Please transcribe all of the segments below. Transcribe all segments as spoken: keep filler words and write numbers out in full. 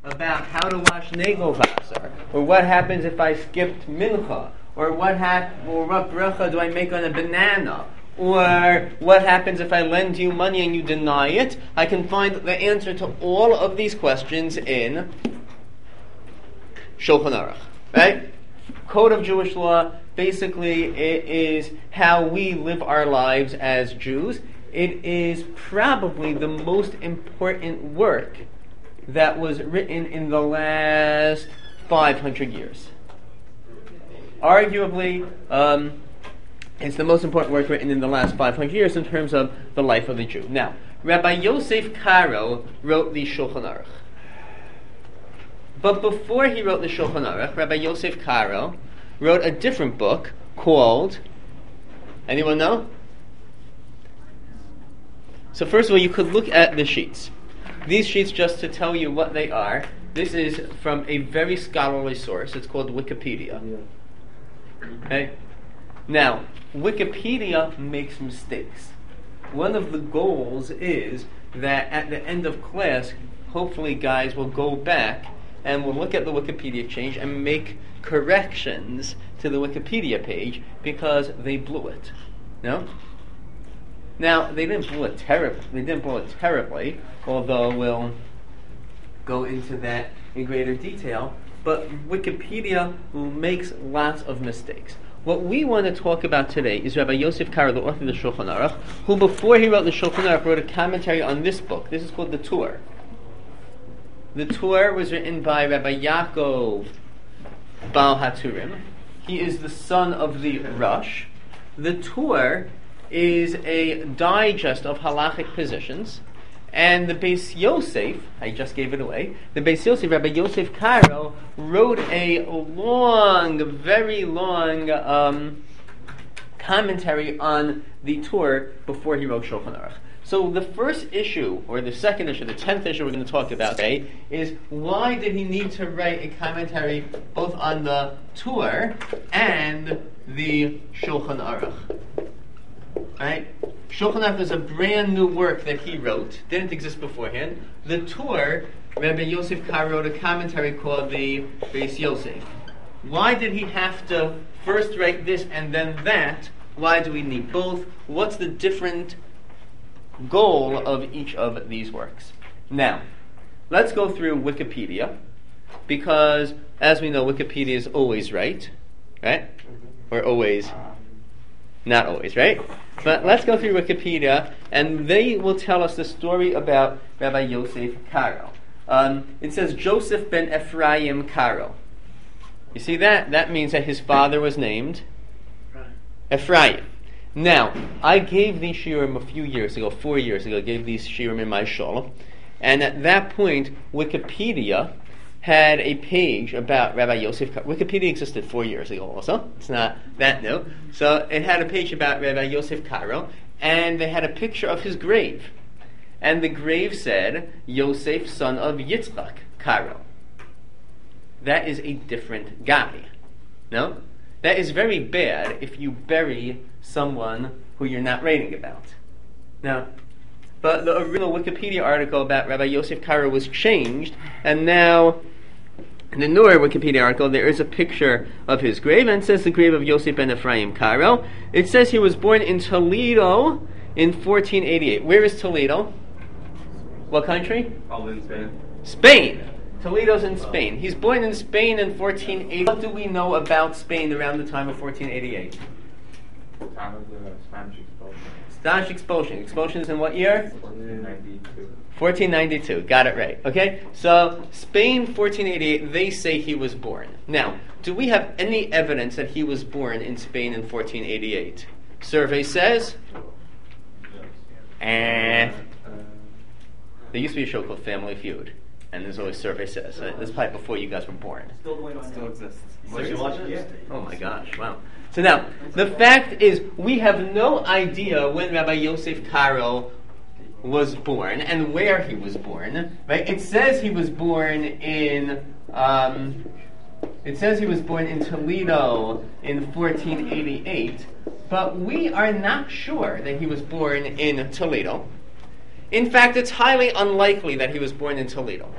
about how to wash Nagelwasser, or what happens if I skipped Mincha, or what hap- or what bracha do I make on a banana, or what happens if I lend you money and you deny it, I can find the answer to all of these questions in Shulchan Aruch. Right? Code of Jewish law, basically it is how we live our lives as Jews. It is probably the most important work that was written in the last five hundred years. Arguably, um, it's the most important work written in the last five hundred years in terms of the life of the Jew. Now, Rabbi Yosef Karo wrote the Shulchan Aruch. But before he wrote the Shulchan Aruch, Rabbi Yosef Karo wrote a different book called, anyone know? So first of all, you could look at the sheets. These sheets, just to tell you what they are, this is from a very scholarly source. It's called Wikipedia. Okay? Now, Wikipedia makes mistakes. One of the goals is that at the end of class, hopefully guys will go back and will look at the Wikipedia page and make corrections to the Wikipedia page because they blew it. No? Now, they didn't blow it terribly. They didn't blow it terribly, although we'll go into that in greater detail. But Wikipedia makes lots of mistakes. What we want to talk about today is Rabbi Yosef Karo, the author of the Shulchan Aruch, who before he wrote the Shulchan Aruch wrote a commentary on this book. This is called the Tur. The Tur was written by Rabbi Yaakov Baal HaTurim. He is the son of the Rosh. The Tur is a digest of halachic positions, and the Beis Yosef, I just gave it away, the Beis Yosef, Rabbi Yosef Karo, wrote a long, very long um, commentary on the Tur before he wrote Shulchan Aruch. So the first issue, or the second issue, the tenth issue we're going to talk about today, is why did he need to write a commentary both on the Tur and the Shulchan Aruch? Right? Shulchan Aruch is a brand new work that he wrote, didn't exist beforehand. The Tur, Rabbi Yosef Karo wrote a commentary called the Beis Yosef. Why did he have to first write this and then that? Why do we need both? What's the different goal of each of these works? Now, let's go through Wikipedia, because as we know, Wikipedia is always right, right? Or always, not always, right? But let's go through Wikipedia, and they will tell us the story about Rabbi Yosef Karo. Um, it says Joseph ben Ephraim Karo. You see that? That means that his father was named Ephraim. Now, I gave these shiurim a few years ago, four years ago, I gave these shiurim in my shul, and at that point, Wikipedia had a page about Rabbi Yosef Karo. Wikipedia existed four years ago also. It's not that new. So it had a page about Rabbi Yosef Karo, and they had a picture of his grave. And the grave said, Yosef, son of Yitzchak Karo. That is a different guy. No? That is very bad if you bury someone who you're not writing about. Now, but the original Wikipedia article about Rabbi Yosef Karo was changed, and now in the newer Wikipedia article there is a picture of his grave, and it says the grave of Yosef ben Ephraim Karo. It says he was born in Toledo in fourteen eighty-eight. Where is Toledo? What country? Probably in Spain. Spain! Toledo's in Spain. He's born in Spain in fourteen eighty. What do we know about Spain around the time of fourteen eighty-eight? Time of the Spanish expulsion. Spanish expulsion. Expulsion is in what year? fourteen ninety-two. fourteen ninety-two. Got it right. Okay? So, Spain, fourteen eighty-eight, they say he was born. Now, do we have any evidence that he was born in Spain in fourteen eighty-eight? Survey says? Eh. There used to be a show called Family Feud, and there's always Survey Says. Uh, this is probably before you guys were born. Still going on. Still exists. Did you watch it? Yeah. Oh my gosh, wow. So now, the fact is, we have no idea when Rabbi Yosef Karo was born and where he was born. Right? It says he was born in, um, it says he was born in Toledo in fourteen eighty-eight, but we are not sure that he was born in Toledo. In fact, it's highly unlikely that he was born in Toledo,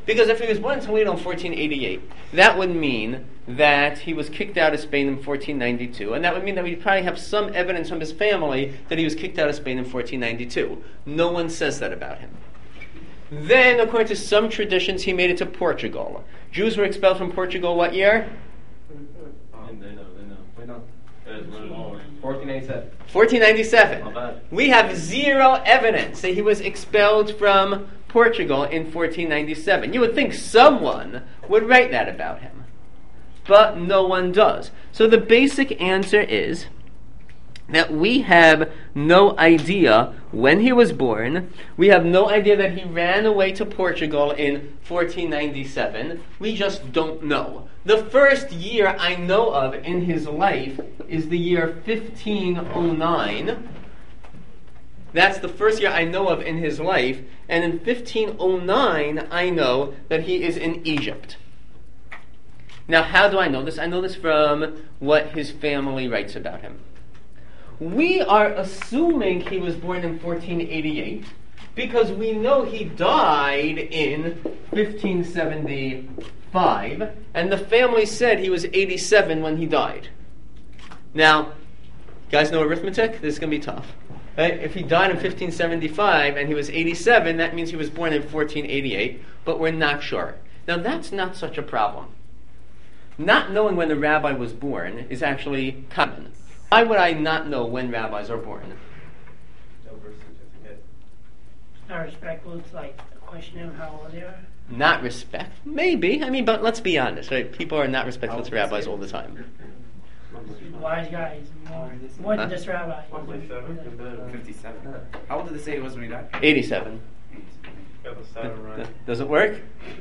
Because if he was born in Toledo in fourteen eighty-eight, that would mean that he was kicked out of Spain in fourteen ninety-two, and that would mean that we probably have some evidence from his family that he was kicked out of Spain in fourteen ninety-two. No one says that about him. Then, according to some traditions, he made it to Portugal. Jews were expelled from Portugal what year? They know, they know. We know. fourteen eighty-seven. fourteen ninety-seven. Not bad. We have zero evidence that he was expelled from Portugal in fourteen ninety-seven. You would think someone would write that about him, but no one does. So the basic answer is that we have no idea when he was born. We have no idea that he ran away to Portugal in fourteen ninety-seven. We just don't know. The first year I know of in his life is the year fifteen oh nine. That's the first year I know of in his life. And in fifteen oh nine, I know that he is in Egypt. Now, how do I know this? I know this from what his family writes about him. We are assuming he was born in fourteen eighty-eight because we know he died in fifteen seventy-five, and the family said he was eighty-seven when he died. Now, you guys know arithmetic? This is going to be tough. Right? If he died in fifteen seventy-five and he was eighty-seven, that means he was born in fourteen eighty-eight, but we're not sure. Now, that's not such a problem. Not knowing when the rabbi was born is actually common. Why would I not know when rabbis are born? No birth certificate. Not respectful. It's like a question of how old they are. Not respect? Maybe. I mean, but let's be honest, right? People are not respectful to rabbis all the time. Wise guys, more, more than Huh? just rabbi. fifty-seven. How old did they say he was when he died? eighty-seven. Got the seven right. Does it work?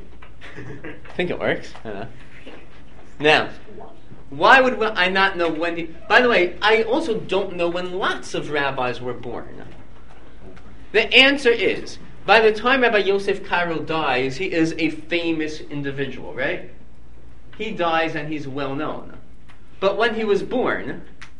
I think it works. I don't know. Now, why would I not know when he... By the way, I also don't know when lots of rabbis were born. The answer is, by the time Rabbi Yosef Karo dies, he is a famous individual, right? He dies and he's well known. But when he was born,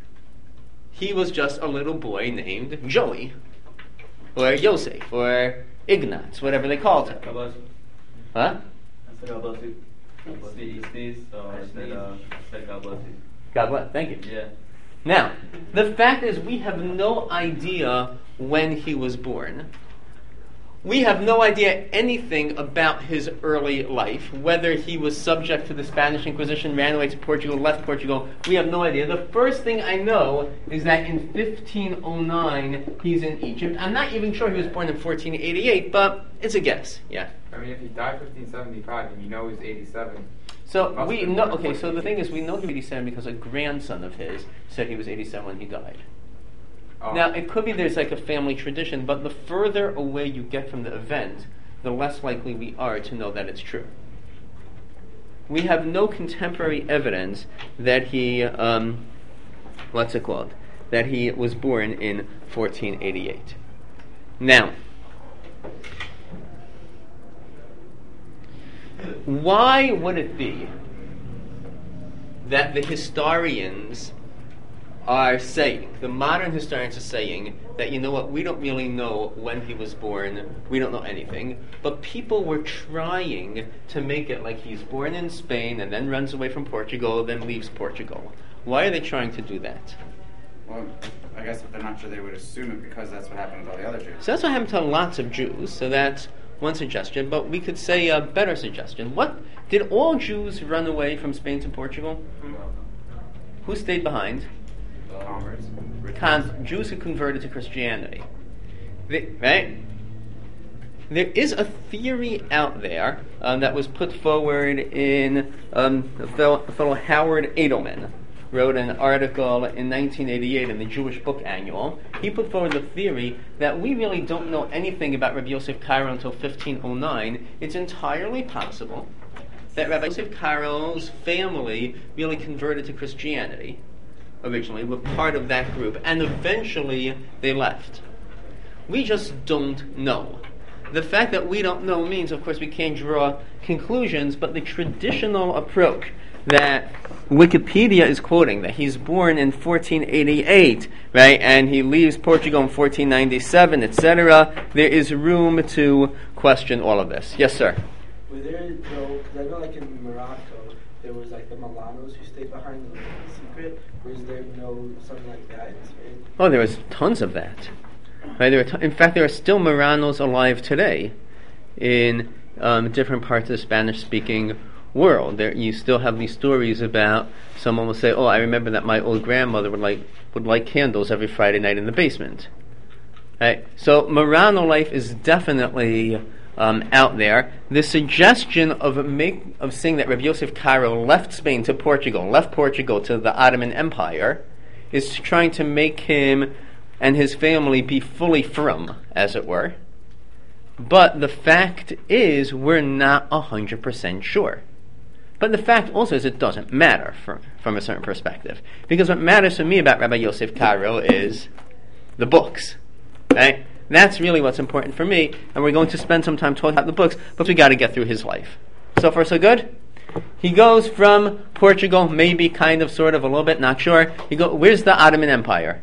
he was just a little boy named Joey, or Yosef, or Ignatz, whatever they called him. God bless you. Huh? I said God bless you. He sneezed, so I said, uh, I said God bless you. God bless. Thank you. Yeah. Now, the fact is we have no idea when he was born. We have no idea anything about his early life, whether he was subject to the Spanish Inquisition, ran away to Portugal, left Portugal. We have no idea. The first thing I know is that in fifteen oh nine, he's in Egypt. I'm not even sure he was born in fourteen eighty-eight, but it's a guess. Yeah. I mean, if he died fifteen seventy-five and you know he's eighty-seven. So Must we have been know. born Okay. So the thing is, we know he was fourteen eighty-seven because a grandson of his said he was eighty-seven when he died. Oh. Now, it could be there's like a family tradition, but the further away you get from the event, the less likely we are to know that it's true. We have no contemporary evidence that he, um, what's it called, that he was born in fourteen eighty-eight. Now, why would it be that the historians are saying, the modern historians are saying, that, you know what, we don't really know when he was born, we don't know anything, but people were trying to make it like he's born in Spain and then runs away from Portugal, then leaves Portugal. Why are they trying to do that? Well, I guess if they're not sure, they would assume it because that's what happened with all the other Jews. So that's what happened to lots of Jews, so that's one suggestion, but we could say a better suggestion. What, did all Jews run away from Spain to Portugal? Who stayed behind? Converts. Con- Jews who converted to Christianity. They, right? There is a theory out there um, that was put forward in um, a, fellow, a fellow Howard Edelman wrote an article in nineteen eighty-eight in the Jewish Book Annual. He put forward the theory that we really don't know anything about Rabbi Yosef Karo until fifteen oh nine. It's entirely possible that Rabbi Yosef Karo's family really converted to Christianity originally, were part of that group, and eventually they left. We just don't know. The fact that we don't know means, of course, we can't draw conclusions, but the traditional approach that Wikipedia is quoting, that he's born in fourteen eighty-eight, right, and he leaves Portugal in fourteen ninety-seven, et cetera, there is room to question all of this. Yes, sir? Were there though? Because I know like in Morocco there was like the Milanos who stayed behind the secret. Was there no something like that in Spain? Oh, there was tons of that. Right? There were t- in fact, there are still Marranos alive today in um, different parts of the Spanish-speaking world. There, you still have these stories about someone will say, "Oh, I remember that my old grandmother would like would light candles every Friday night in the basement." Right? So Marrano life is definitely um, out there. The suggestion of make of saying that Rabbi Yosef Karo left Spain to Portugal, left Portugal to the Ottoman Empire, is trying to make him and his family be fully frum, as it were. But the fact is, we're not one hundred percent sure. But the fact also is it doesn't matter from, from a certain perspective. Because what matters to me about Rabbi Yosef Karo is the books. Right? That's really what's important for me, and we're going to spend some time talking about the books, but we got to get through his life. So far, so good? He goes from Portugal, maybe, kind of, sort of, a little bit, not sure. He go. Where's the Ottoman Empire?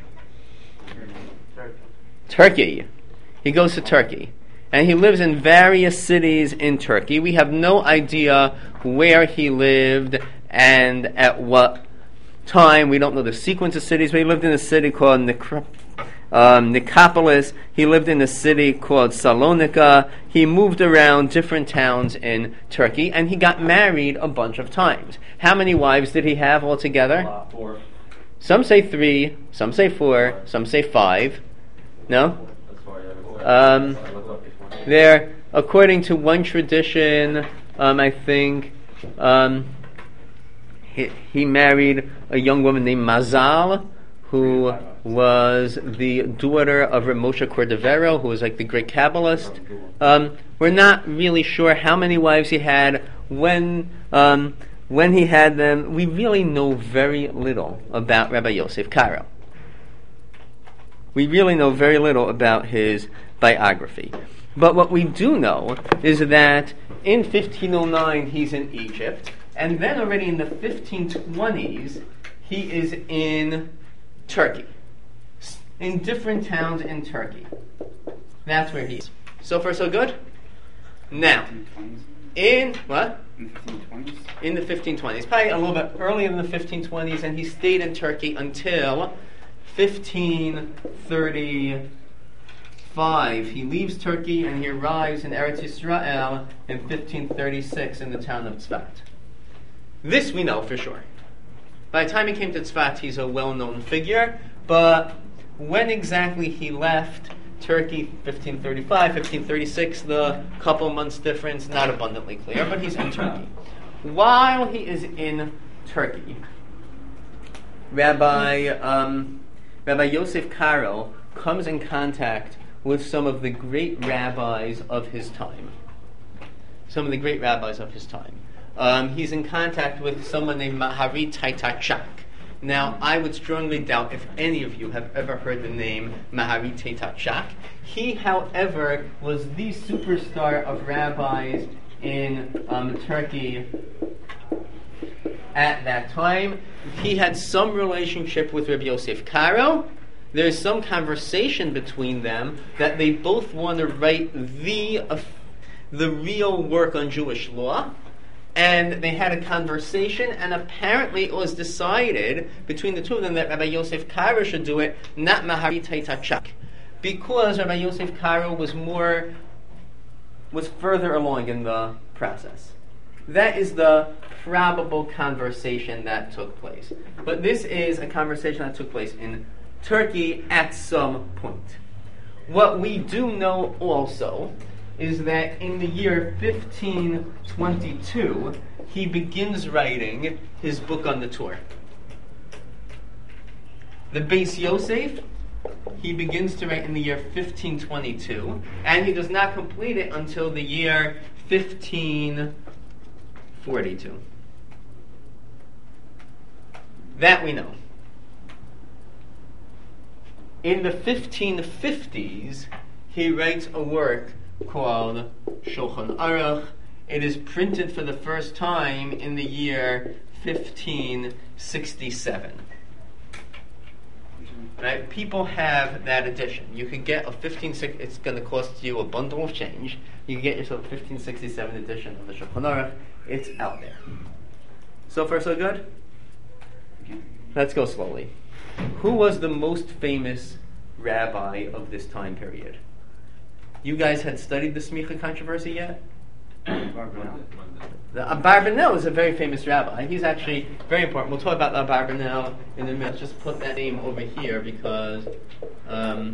Turkey. He goes to Turkey. And he lives in various cities in Turkey. We have no idea where he lived and at what time. We don't know the sequence of cities, but he lived in a city called Necro- um, Nicopolis. He lived in a city called Salonika. He moved around different towns in Turkey, and he got married a bunch of times. How many wives did he have altogether? Uh, four. Some say three, some say four, some say five. No? That's four, yeah. Four. Um, I looked up before. There, according to one tradition, um, I think um, he, he married a young woman named Mazal, who was the daughter of Rav Moshe Cordovero, who was like the great Kabbalist. Um, we're not really sure how many wives he had, when um, when he had them. We really know very little about Rabbi Yosef Karo. We really know very little about his biography. But what we do know is that in fifteen oh nine he's in Egypt, and then already in the fifteen twenties he is in Turkey, in different towns in Turkey. That's where he is. So far, so good? Now, in, what? In the fifteen twenties? In the fifteen twenties. Probably a little bit earlier than the fifteen twenties, and he stayed in Turkey until fifteen thirty-five. He leaves Turkey and he arrives in Eretz Yisrael in fifteen thirty-six in the town of Tzfat. This we know for sure. By the time he came to Tzfat, he's a well-known figure, but when exactly he left Turkey, fifteen thirty-five, fifteen thirty-six, the couple months difference, not abundantly clear, but he's in Turkey. While he is in Turkey, Rabbi um, Rabbi Yosef Karo comes in contact with some of the great rabbis of his time. Some of the great rabbis of his time. Um, he's in contact with someone named Mahari Taitachak. Now, I would strongly doubt if any of you have ever heard the name Mahari Taitachak. He, however, was the superstar of rabbis in um, Turkey at that time. He had some relationship with Rabbi Yosef Karo. There's some conversation between them that they both want to write the uh, the real work on Jewish law. And they had a conversation, and apparently it was decided between the two of them that Rabbi Yosef Karo should do it, not Mahari Taitachak, because Rabbi Yosef Karo was more, was further along in the process. That is the probable conversation that took place. But this is a conversation that took place in Turkey at some point. What we do know also is that in the year fifteen twenty-two, he begins writing his book on the Torah. The Beis Yosef, he begins to write in the year fifteen twenty-two, and he does not complete it until the year fifteen forty-two. That we know. In the fifteen fifties, he writes a work called Shulchan Aruch. It is printed for the first time in the year fifteen sixty-seven. right? People have that edition. You could get a fifteen six. It's going to cost you a bundle of change. You can get yourself a fifteen sixty-seven edition of the Shulchan Aruch. It's out there. So far, so good. Let's go slowly. Who was the most famous rabbi of this time period? You guys had studied the Smicha controversy yet? The Abarbanel is a very famous rabbi. He's actually very important. We'll talk about the Abarbanel in a minute. Just put that name over here because um,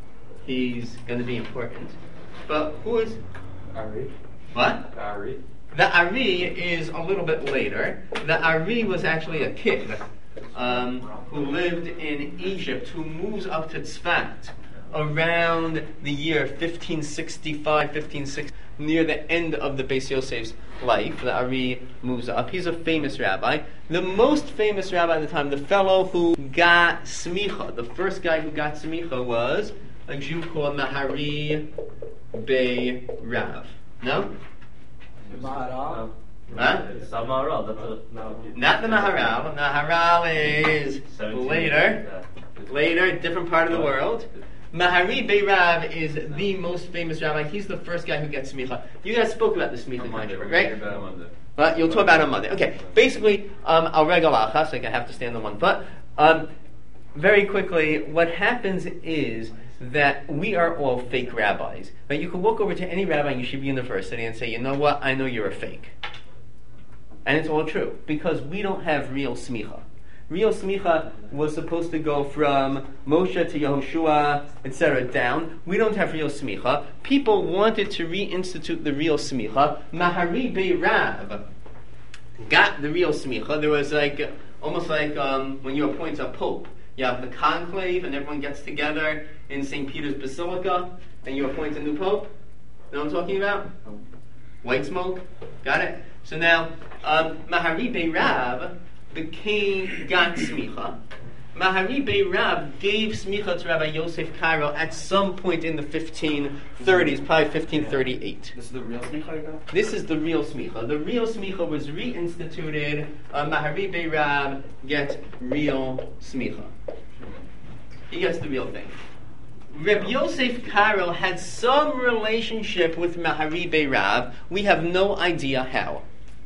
he's going to be important. But who is... Ari. What? Ari. The Ari is a little bit later. The Ari was actually a kid um, who lived in Egypt, who moves up to Tzfat around the year fifteen sixty-five, fifteen sixty, near the end of the Beis Yosef's life. The Ari moves up. He's a famous rabbi. The most famous rabbi at the time, the fellow who got smicha, the first guy who got smicha was a Jew called Mahari Bey Rav. No? Maharal. Huh? Samaral, that's a, no. Not the Maharal. Maharal is later. Later, different part of the world. Mahari Bey Rav is the most famous rabbi. He's the first guy who gets smicha. You guys spoke about the smicha controversy, right? Well, you'll talk about it on Monday. Okay, basically, um, I'll regal achas, like I have to stand on one foot. Um, very quickly, what happens is that we are all fake rabbis. But you can walk over to any rabbi in Yeshiva University and say, you know what, I know you're a fake. And it's all true, because we don't have real smicha. Real smicha was supposed to go from Moshe to Yehoshua, et cetera, down. We don't have real smicha. People wanted to reinstitute the real smicha. Mahari Bey Rav got the real smicha. There was like, almost like um, when you appoint a pope. You have the conclave and everyone gets together in Saint Peter's Basilica and you appoint a new pope. You know what I'm talking about? White smoke? Got it? So now, um, Mahari Bey Rav became, got smicha. Mahari Bey Rav gave smicha to Rabbi Yosef Karo at some point in the fifteen thirties, probably fifteen thirty-eight. This is the real smicha you got? This is the real smicha. The real smicha was reinstituted. Uh, Mahari Bey Rav gets real smicha. He gets the real thing. Reb Yosef Karo had some relationship with Mahari Bey Rav. We have no idea how.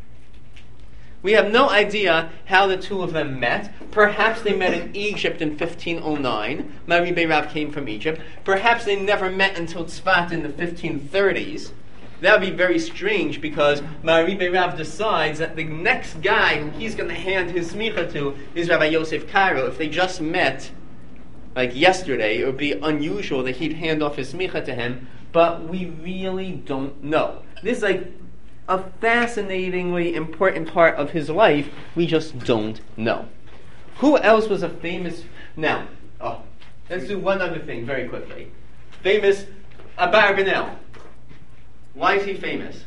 We have no idea how the two of them met. Perhaps they met in Egypt in fifteen oh nine. Mahari Bey Rav came from Egypt. Perhaps they never met until Tzfat in the fifteen thirties. That would be very strange because Mahari Bey Rav decides that the next guy who he's going to hand his smicha to is Rabbi Yosef Karo. If they just met like yesterday, it would be unusual that he'd hand off his smicha to him, but we really don't know. This is like a fascinatingly important part of his life. We just don't know. Who else was a famous... Now, oh, let's do one other thing very quickly. Famous Abarbanel. Why is he famous?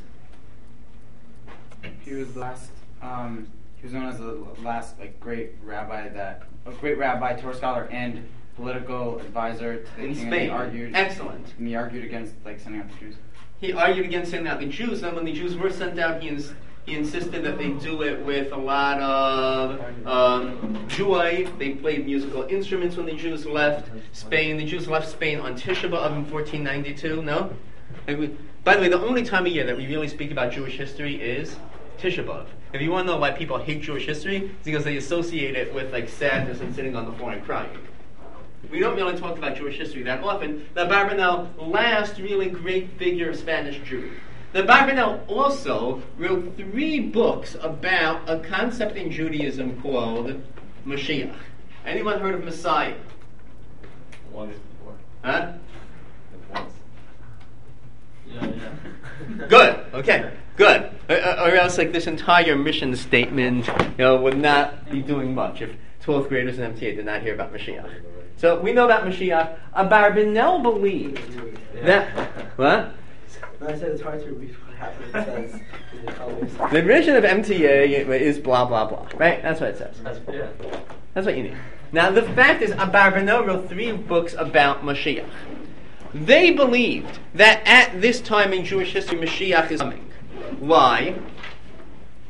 He was the last. Um, he was known as the last like great rabbi that a great rabbi, Torah scholar, and political advisor to the In king. Spain. And he argued. Excellent. And he argued against like sending out the Jews. He argued against sending out the Jews, and when the Jews were sent out, he, ins- he insisted that they do it with a lot of um, joy. They played musical instruments when the Jews left Spain. The Jews left Spain on Tisha B'Av in fourteen ninety-two, no? And we, by the way, the only time of year that we really speak about Jewish history is Tisha B'Av. If you want to know why people hate Jewish history, it's because they associate it with like sadness and sitting on the floor and crying. We don't really talk about Jewish history that often. The Abarbanel, last really great figure of Spanish Jew. The Abarbanel also wrote three books about a concept in Judaism called Mashiach. Anyone heard of Messiah? Once before. Huh? Once. Yeah, yeah. Good. Okay. Good. Or, or else, like this entire mission statement, you know, would not be doing much if twelfth graders in M T A did not hear about Mashiach. So we know about Mashiach. Abarbanel believed that what? No, I said it's hard to read what happens. It says in the colors. The version of M T A is blah blah blah. Right? That's what it says. That's, yeah. That's what you need. Now the fact is, Abarbanel wrote three books about Mashiach. They believed that at this time in Jewish history, Mashiach is coming. Why?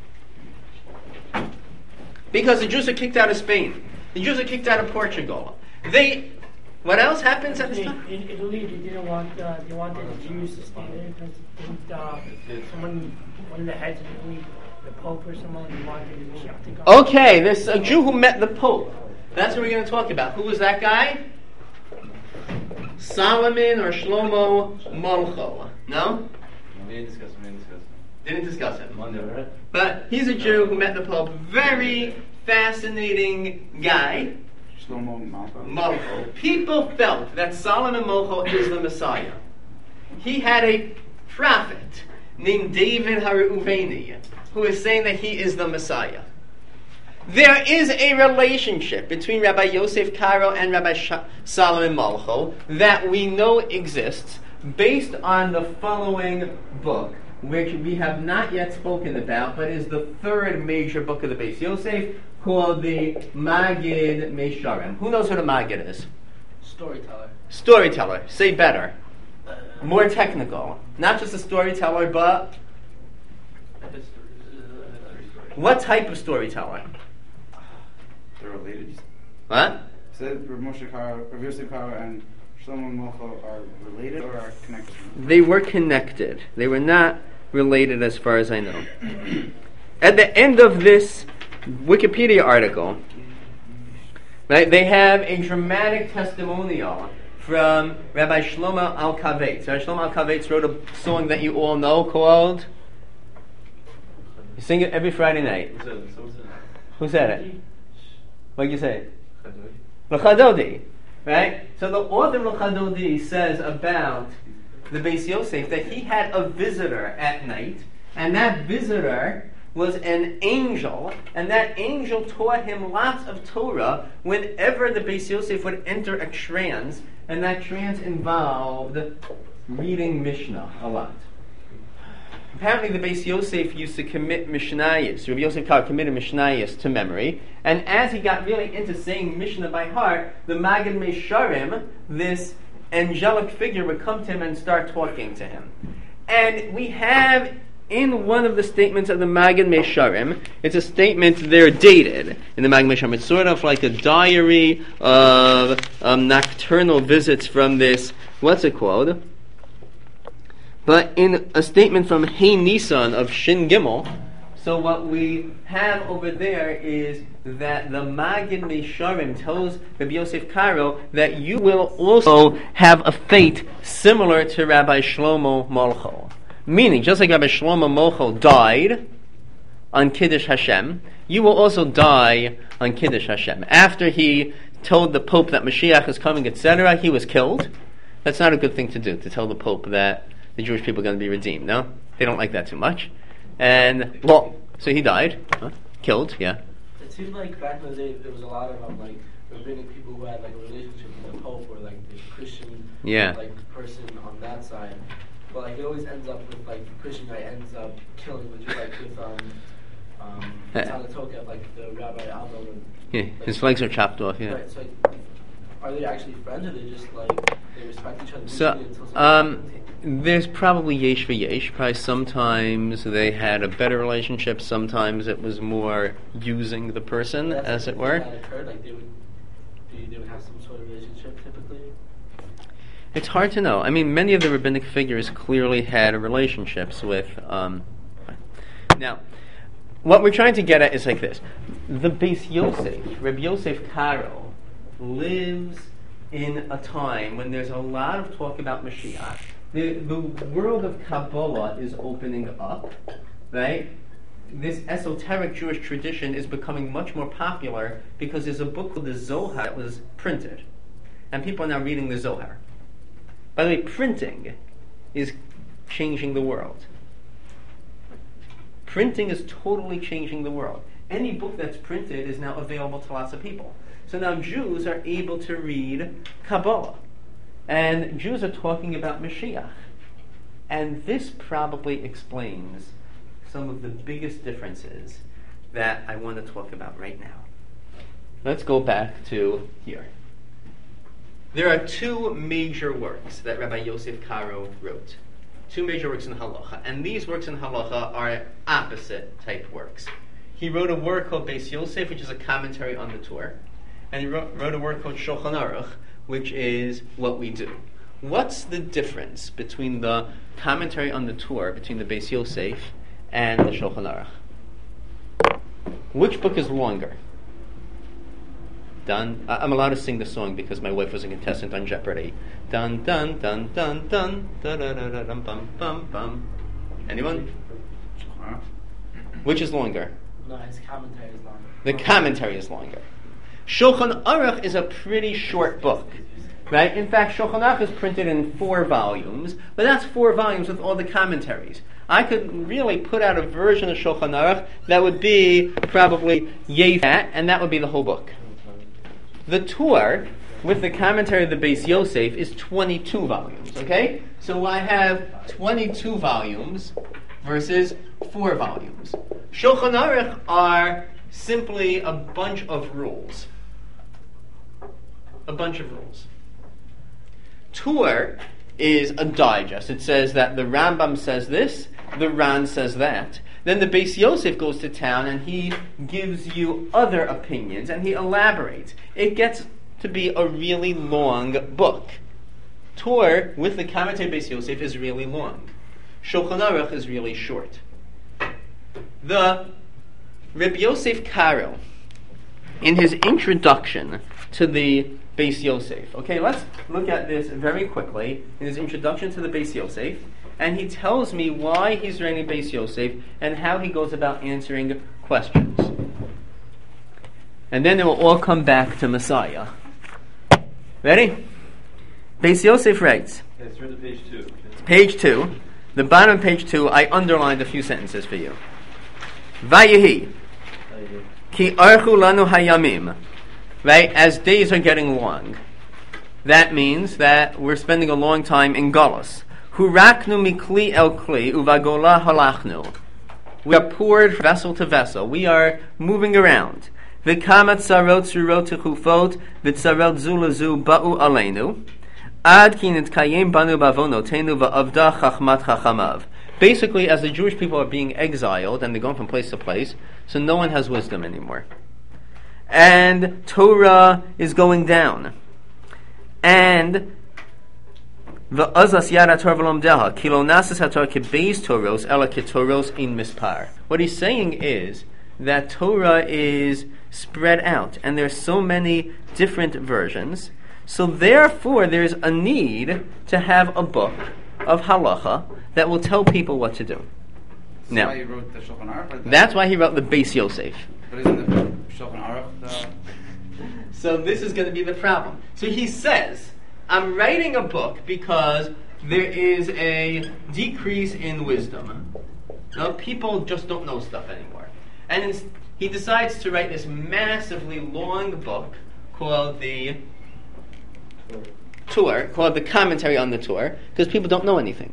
Because the Jews are kicked out of Spain. The Jews are kicked out of Portugal. They, what else happens at this In, time? in Italy, they didn't want uh, they wanted the Jews to stay there because they think uh, someone, one of the heads of Italy, the Pope or someone, wanted the Mashiach to go. Okay, there's a Jew who met the Pope. That's what we're going to talk about. Who was that guy? Solomon or Shlomo Molcho. No? We didn't discuss. We didn't discuss. Didn't discuss him. Monday, right? But he's a Jew who met the Pope. Very fascinating guy. Shlomo Malka. Molcho. People felt that Solomon Molcho is the Messiah. He had a prophet named David HaReuveni who is saying that he is the Messiah. There is a relationship between Rabbi Yosef Karo and Rabbi Sh- Solomon Molcho that we know exists based on the following book, which we have not yet spoken about, but is the third major book of the Beis Yosef, called the Magid Mesharim. Who knows what a Magid is? Storyteller. Storyteller. Say better. More technical. Not just a storyteller, but what type of storyteller? They're related. What? Said Rav Moshe Karo, Rav Yosef Karo, and Shlomo Malka are related or are connected? They were connected. They were not related as far as I know. At the end of this Wikipedia article, right, they have a dramatic testimonial from Rabbi Shlomo Alkavetz. Rabbi Shlomo Alkavetz wrote a song that you all know called, you sing it every Friday night. Who said it? What did you say? L'chadodi. Right? So the author of L'chadodi says about the Beis Yosef that he had a visitor at night, and that visitor was an angel, and that angel taught him lots of Torah whenever the Beis Yosef would enter a trance, and that trance involved reading Mishnah a lot. Apparently the Beis Yosef used to commit Mishnayos. Rabbi Yosef Karo committed Mishnayos to memory, and as he got really into saying Mishnah by heart, the Magid Mesharim, this angelic figure, would come to him and start talking to him. And we have in one of the statements of the Magid Mesharim, it's a statement, they're dated in the Magid Mesharim. It's sort of like a diary of um, nocturnal visits from this, what's it called? But in a statement from Hey Nisan of Shin Gimel, so what we have over there is that the Magid Mesharim tells Rabbi Yosef Karo that you will also have a fate similar to Rabbi Shlomo Molcho. Meaning, just like Rabbi Shlomo Molcho died on Kiddush Hashem, you will also die on Kiddush Hashem. After he told the Pope that Mashiach is coming, et cetera, he was killed. That's not a good thing to do, to tell the Pope that the Jewish people are going to be redeemed, no? They don't like that too much. And, well, so he died, huh? Killed, yeah. It seemed like back in the day, there was a lot of um, like rabbinic people who had like a relationship with the Pope or like the Christian Yeah. like person on that side. But like it always ends up with like the Christian guy ends up killing the Jew, like with um um Uh, Tzadok, like the Rabbi Aldo. Yeah, his legs are chopped off, yeah. Right, so like, are they actually friends or they just like they respect each other? So, mutually until something um, happens? there's probably yesh for yesh. Probably sometimes they had a better relationship. Sometimes it was more using the person, That's as like it the were. thing that occurred, like they would, they, they would have some sort of relationship typically. It's hard to know. I mean, many of the rabbinic figures clearly had relationships with. Um, now, what we're trying to get at is like this: the Beis Yosef, Rabbi Yosef Karo, lives in a time when there's a lot of talk about Mashiach. The, the world of Kabbalah is opening up, right? This esoteric Jewish tradition is becoming much more popular because there's a book called the Zohar that was printed, and people are now reading the Zohar. By the way, printing is changing the world. Printing is totally changing the world. Any book that's printed is now available to lots of people. So now Jews are able to read Kabbalah. And Jews are talking about Mashiach. And this probably explains some of the biggest differences that I want to talk about right now. Let's go back to here. There are two major works that Rabbi Yosef Karo wrote. Two major works in Halacha. And these works in Halacha are opposite type works. He wrote a work called Beis Yosef, which is a commentary on the Torah. and he wrote, wrote a work called Shulchan Aruch, which is what we do. What's the difference between the commentary on the Torah, between the Beis Yosef and the Shulchan Aruch? Which book is longer? Dun. I- I'm allowed to sing the song because my wife was a contestant on Jeopardy. Dun dun dun dun dun da da da da dum bum bum bum. Anyone? Which is longer? No, his commentary is longer. The commentary is longer. Shulchan Aruch is a pretty short book, right? In fact, Shulchan Aruch is printed in four volumes, but that's four volumes with all the commentaries. I could really put out a version of Shulchan Aruch that would be probably yay fat, and that would be the whole book. The Torah, with the commentary of the Beis Yosef, is twenty-two volumes, okay? So I have twenty-two volumes versus four volumes. Shulchan Aruch are simply a bunch of rules. A bunch of rules. Torah is a digest. It says that the Rambam says this, the Ran says that. Then the Beis Yosef goes to town and he gives you other opinions and he elaborates. It gets to be a really long book. Torah, with the commentary of Beis Yosef, is really long. Shulchan Aruch is really short. The Reb Yosef Karo, in his introduction to the Beis Yosef, okay, let's look at this very quickly, in his introduction to the Beis Yosef, and he tells me why he's writing Beis Yosef and how he goes about answering questions. And then it will all come back to Messiah. Ready? Beis Yosef writes, Yes, turn to page two. page two, the bottom of page two, I underlined a few sentences for you. Vayehi, ki archu lanu hayamim, right? As days are getting long, that means that we're spending a long time in Galus. Huraknu mikli el kli uvagola halachnu. We are poured vessel to vessel. We are moving around. V'kama tzarot tzurot techufot v'tzarot zulazu ba'u aleinu ad ki nitkayem banu bavonotenu va'avda chachmat chachamav. Basically, as the Jewish people are being exiled and they're going from place to place, so no one has wisdom anymore. And Torah is going down. And v'azas yad haTorah v'lomdeha ki lo nasas haTorah kebeis toros ela ketoros in mispar. What he's saying is that Torah is spread out, and there's so many different versions, so therefore there's a need to have a book of halacha that will tell people what to do. That's Now, why he wrote the Shulchan Aruch? Or the, that's why he wrote the Beis Yosef. But isn't the Shulchan Aruch the... So this is going to be the problem. So he says, I'm writing a book because there is a decrease in wisdom. No, people just don't know stuff anymore. And ins- he decides to write this massively long book called the Torah, called the commentary on the Torah, because people don't know anything.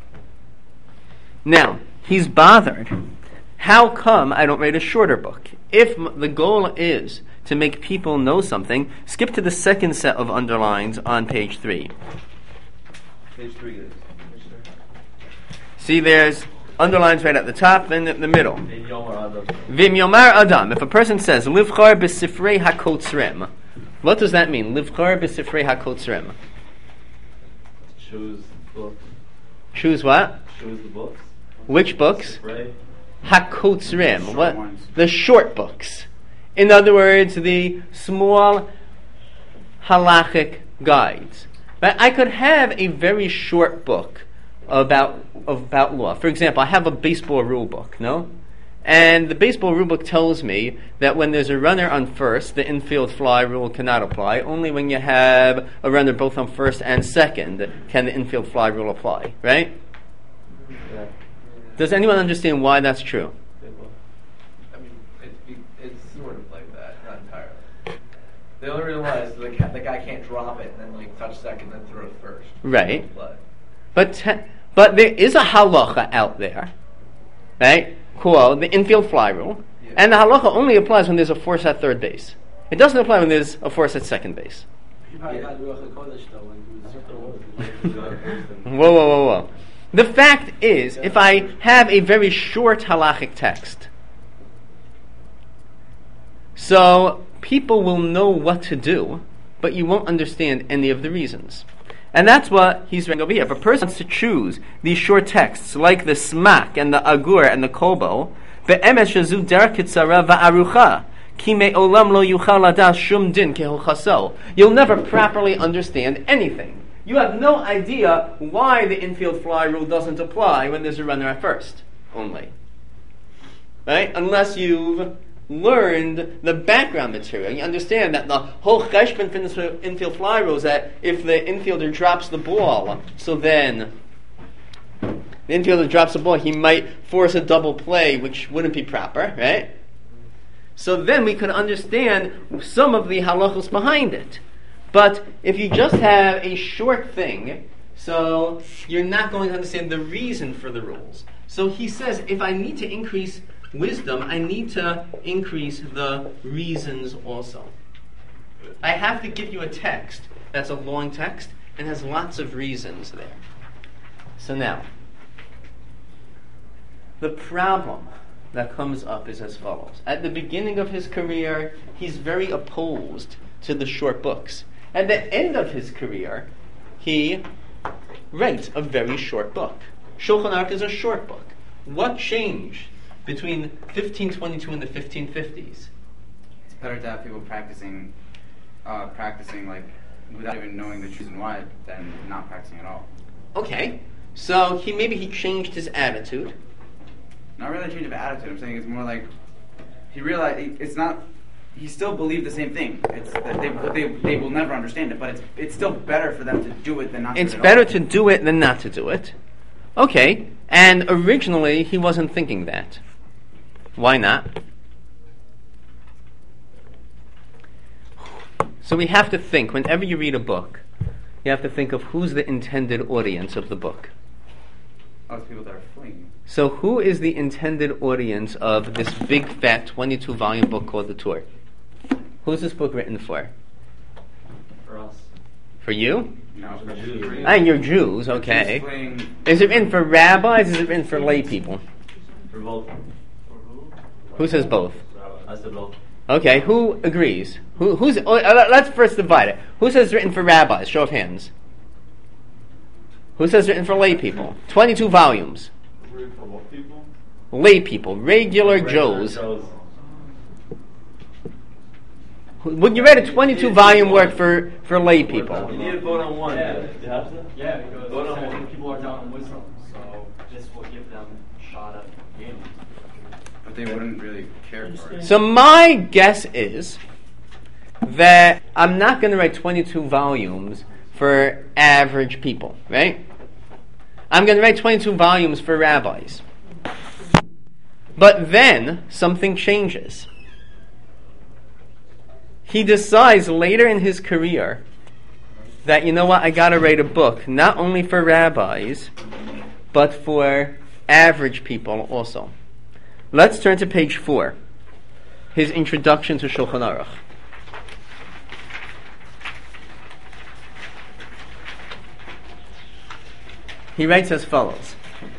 Now, he's bothered. How come I don't write a shorter book? If m- the goal is to make people know something, skip to the second set of underlines on page three. Page three is. See, there's underlines right at the top and at the middle. In Yom Adam. Vim Yomar Adam. If a person says, Livchar b'sifrei hakotzrem, what does that mean? Livchar b'sifrei hakotzrem. Choose books. Choose what? Choose the books. Which books? Right? Hakotzrem. Short What? ones. The short books. In other words, the small halachic guides. But I could have a very short book about about law. For example, I have a baseball rule book, no? And the baseball rule book tells me that when there's a runner on first, the infield fly rule cannot apply. Only when you have a runner both on first and second can the infield fly rule apply, right? Yeah. Does anyone understand why that's true? I mean, it's, be- it's sort of like that, not entirely. The only reason why is the, ca- the guy can't drop it and then like touch second and then throw it first. Right. But But te- but there is a halacha out there, right? Called the infield fly rule, Yeah. and the halacha only applies when there's a force at third base. It doesn't apply when there's a force at second base. He probably got Ruach HaKodesh though when he was Whoa, whoa, whoa, whoa! The fact is, if I have a very short halachic text, so people will know what to do, but you won't understand any of the reasons. And that's what he's saying over here. If a person wants to choose these short texts, like the Smak and the Agur and the Kobo, be'emes shazu derech kitzara va'arucha, ki me'olam lo yuchal ladas shum din kehochaso. You'll never properly understand anything. You have no idea why the infield fly rule doesn't apply when there's a runner at first, only. Right? Unless you've learned the background material. You understand that the whole cheshbon for infield fly rule is that if the infielder drops the ball, so then the infielder drops the ball, he might force a double play, which wouldn't be proper, right? So then we could understand some of the halachos behind it. But if you just have a short thing, so you're not going to understand the reason for the rules. So he says, if I need to increase wisdom, I need to increase the reasons also. I have to give you a text that's a long text and has lots of reasons there. So now, the problem that comes up is as follows. At the beginning of his career, he's very opposed to the short books. At the end of his career, he writes a very short book. Shulchan Aruch is a short book. What changed between fifteen twenty-two and the fifteen fifties? It's better to have people practicing, uh, practicing like without even knowing the reason why, than not practicing at all. Okay, so he maybe he changed his attitude. Not really a change of attitude. I'm saying it's more like he realized it's not. He still believed the same thing. It's that they, they they will never understand it, but it's it's still better for them to do it than not. It's do it better at all. to do it than not to do it. Okay, and originally he wasn't thinking that. Why not? So we have to think, whenever you read a book, you have to think of who's the intended audience of the book. Oh, it's people that are fleeing. So who is the intended audience of this big fat twenty-two volume book called The Torah? Who's this book written for? For us. For you? No, For Jews. And you're Jews, okay. Jews fleeing. Is it written for rabbis? Is it written for lay people? For both. Who says both? I said both. Okay, who agrees? Who, who's? Oh, uh, let's first divide it. Who says written for rabbis? Show of hands. Who says written for lay people? Twenty-two volumes. For what people? Lay people, regular, Regular Joes. Joes. Who- Would you read a twenty-two volume work for, for lay people? You need to vote on one. Yeah. You have to? Yeah, because Vote on certain one. people are down in wisdom, so this will give them a shot at gaining. But they wouldn't really care for it. So my guess is that I'm not going to write twenty-two volumes for average people, right? I'm going to write twenty-two volumes for rabbis. But then something changes. He decides later in his career that, you know what, I got to write a book not only for rabbis, but for average people also. Let's turn to page four, his introduction to Shulchan Aruch. He writes as follows.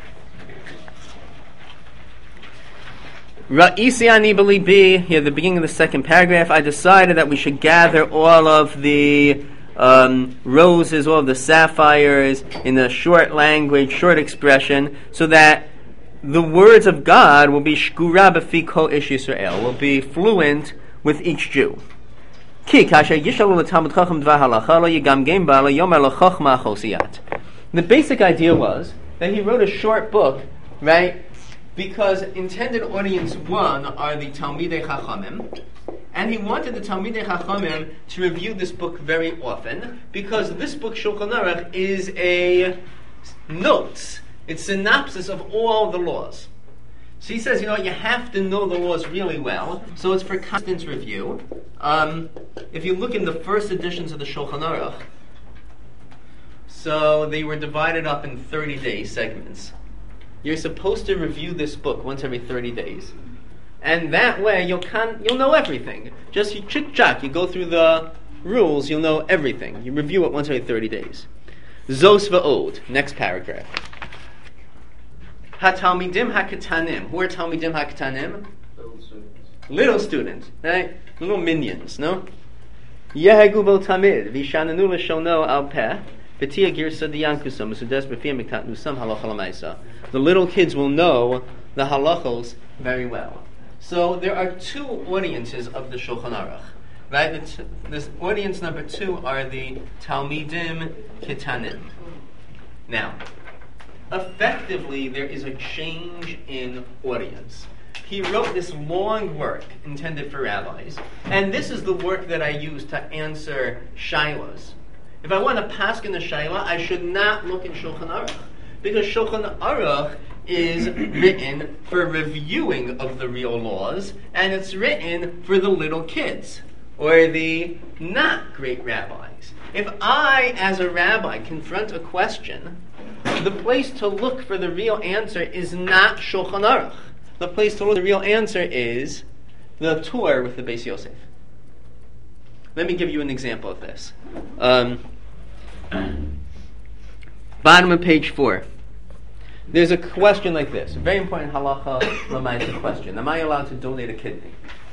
Ra'isi ani b'libi, here at the beginning of the second paragraph, I decided that we should gather all of the um, roses, all of the sapphires in a short language, short expression, so that the words of God will be shkura b'fi kol ish Yisrael, will be fluent with each Jew. Ki kasher yishalu l'talmud chacham dvar halacha lo yigamgem ba lo yomer lo chochma chosiyat. The basic idea was that he wrote a short book, right? Because intended audience one are the Talmidei Chachamim, and he wanted the Talmidei Chachamim to review this book very often, because this book, Shulchan Aruch, is a notes, it's synopsis of all the laws. So he says, you know, you have to know the laws really well, so it's for constant review. Um, if you look in the first editions of the Shulchan Aruch, so they were divided up in thirty-day segments. You're supposed to review this book once every thirty days. And that way you'll con- you'll know everything. Just you chick-chack, you go through the rules, you'll know everything. You review it once every thirty days. Zos va'od, next paragraph. Ha-talmidim ha-ketanim. Who are talmidim ha-ketanim? little students, right? Little minions, no? Yehegu bo tamid, vishananu l'shono al peh, v'tia girsa diyankusam, v'sudes b'fiyam miktat nusam halacha l'maisa. The little kids will know the halachos very well. So there are two audiences of the Shulchan Aruch, right? The t- this audience number two are the Talmidim Kitanim. Now, effectively, there is a change in audience. He wrote this long work intended for rabbis, and this is the work that I use to answer shailas. If I want to pass in a shaila, I should not look in Shulchan Aruch, because Shulchan Aruch is written for reviewing of the real laws, and it's written for the little kids, or the not great rabbis. If I, as a rabbi, confront a question, the place to look for the real answer is not Shulchan Aruch. The place to look for the real answer is the Torah with the Beis Yosef. Let me give you an example of this. Um, bottom of page four. There's a question like this. A very important halacha l'maisa question. Am I allowed to donate a kidney?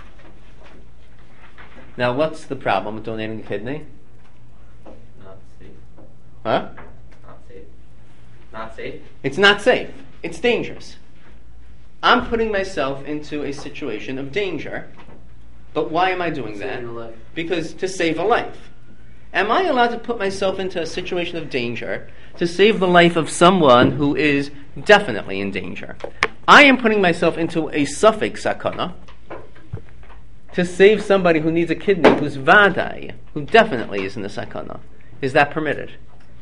Now, what's the problem with donating a kidney? Not safe. Huh? Not safe. Not safe? It's not safe. It's dangerous. I'm putting myself into a situation of danger. But why am I doing that? Saving a life. Because to save a life. Am I allowed to put myself into a situation of danger to save the life of someone who is definitely in danger? I am putting myself into a suffix sakana to save somebody who needs a kidney, who's vadai, who definitely is in the sakana. Is that permitted?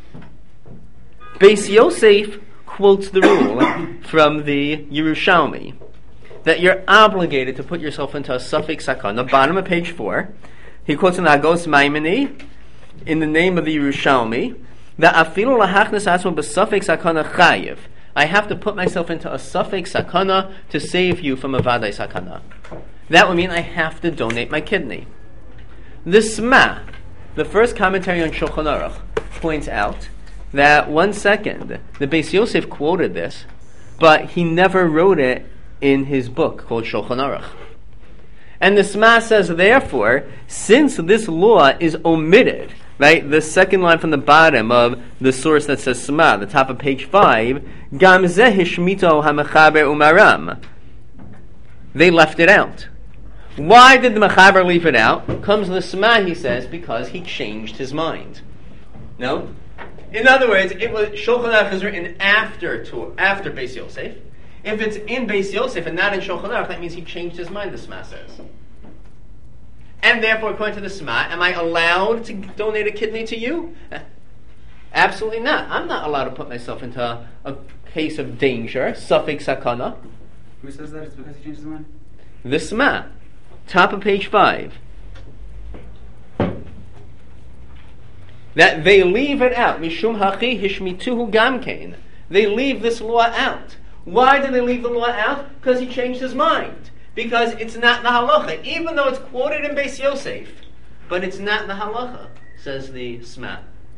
Beis Yosef quotes the rule from the Yerushalmi that you're obligated to put yourself into a suffix sakana. Bottom of page four, he quotes an Agos Maimoni in the name of the Yerushalmi that afilu lahachnes atzmo b'suffix sakana chayiv. I have to put myself into a suffix sakana to save you from a vadai sakana. That would mean I have to donate my kidney. The Sma, the first commentary on Shulchan Aruch, points out that, one second, the Beis Yosef quoted this, but he never wrote it in his book called Shulchan Aruch. And the Sma says, therefore, since this law is omitted, right, the second line from the bottom of the source that says Sma, the top of page five, Gam zeh hishmito hamechaber umaram. They left it out. Why did the Mechaber leave it out? Comes the Sma, he says, because he changed his mind. No? In other words, it was Shulchan Aruch is written after to, after Beis Yosef. If it's in Beis Yosef and not in Shulchan Aruch, that means he changed his mind, the Sma says. And therefore, according to the Sma, am I allowed to donate a kidney to you? Absolutely not. I'm not allowed to put myself into a, a case of danger, suffix sakana. Who says that? It's because he changed his mind? The Sma. Top of page five. That they leave it out. Mishum hachi hishmituhu gamkein. They leave this law out. Why did they leave the law out? Because he changed his mind. Because it's not in the halacha. Even though it's quoted in Beis Yosef, but it's not in the halacha, says the Sma.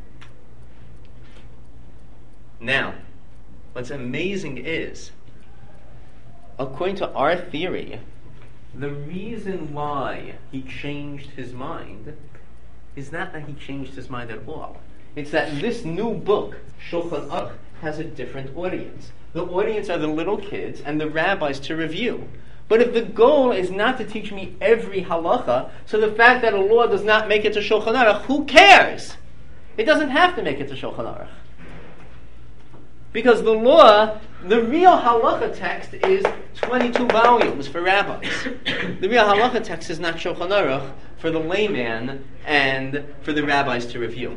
Now, what's amazing is, according to our theory, the reason why he changed his mind is not that he changed his mind at all. It's that this new book, Shulchan Aruch, has a different audience. The audience are the little kids and the rabbis to review. But if the goal is not to teach me every halacha, so the fact that a law does not make it to Shulchan Aruch, who cares? It doesn't have to make it to Shulchan Aruch. Because the law, the real halacha text is twenty-two volumes for rabbis. The real halacha text is not Shulchan Aruch for the layman and for the rabbis to review.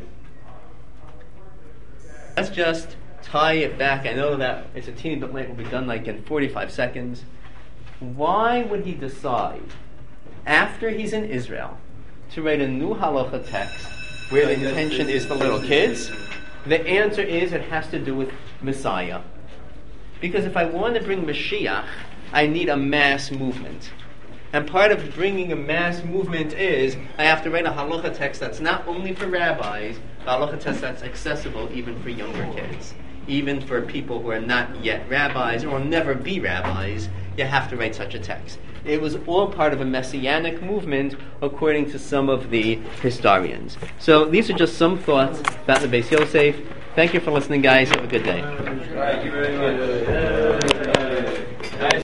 Let's just tie it back. I know that it's a teeny bit late. We'll be done like in forty-five seconds. Why would he decide, after he's in Israel, to write a new halacha text where the intention is the little kids? The answer is it has to do with Messiah. Because if I want to bring Mashiach, I need a mass movement. And part of bringing a mass movement is I have to write a halacha text that's not only for rabbis, but a halacha text that's accessible even for younger kids. Even for people who are not yet rabbis or will never be rabbis, you have to write such a text. it was all part of a messianic movement, according to some of the historians. So these are just some thoughts about the Beis Yosef. Thank you for listening, guys. Have a good day. Thank you very much.